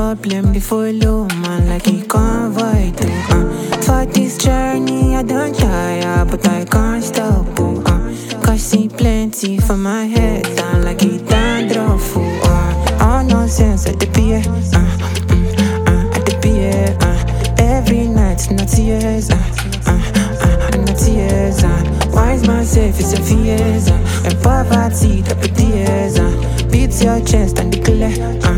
problem, they follow man like he convoy too. For this journey, I don't tire, but I can't stop. Cause see plenty for my head down like it dandruff. All nonsense at the pier, at the pier. Every night, no tears, no tears. Wise man safe is a fears, and poverty, the tears. Beat your chest and declare,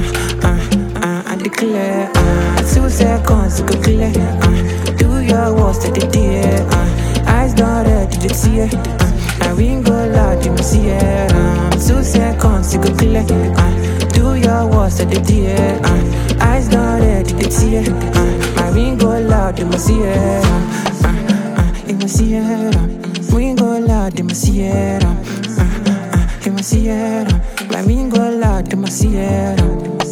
and declare. 2 seconds, go clear. Do your worst at the dear. Eyes not red, did you see it? I ring go loud, you must see it. 2 seconds, go clear. Do your worst at the dear. Eyes not red, did you see it? I ring go loud, you must see it. You must see it. Ring go loud, you must see it. You must see it. My ring go loud, you must see it.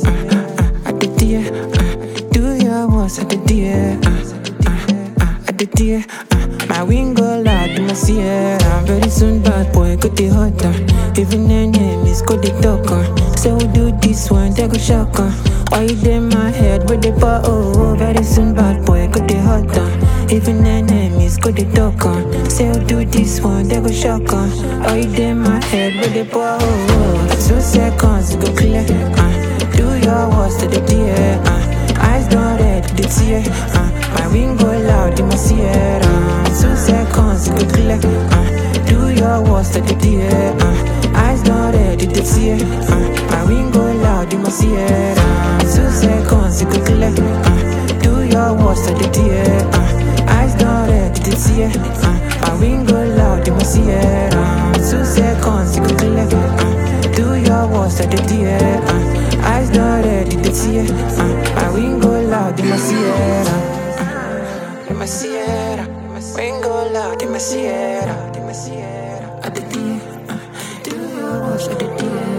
At the dear. Do your worst at the dear. At the dear. My wing go loud, you must see it. Very soon, bad boy, go the hotter. Even enemies, go the talker. Say we do this one, they go shocker. Why you in my head with the bar? Oh, very soon, bad boy, go the hotter. Even enemies, go the talker. Say we do this one, they go shocker. Why you in my head with the bar? Oh, 2 seconds, go clear. Do your worst to the dear. Eyes don't red, the tear. My wing go loud, you must see it. 2 seconds, go clear. Do your worst to the dear. Eyes don't red, the tear. My wing go loud, you must see it. 2 seconds, go clear. Do your worst to the dear. Eyes don't red, the tear. My wing go loud, you must see it. 2 seconds, go clear. Do your worst to the dear. Eyes don't red, the tear. My wing go loud, you must see it. You must see it. Wing go loud, you must see it. At the dear. Do your worst at the dear.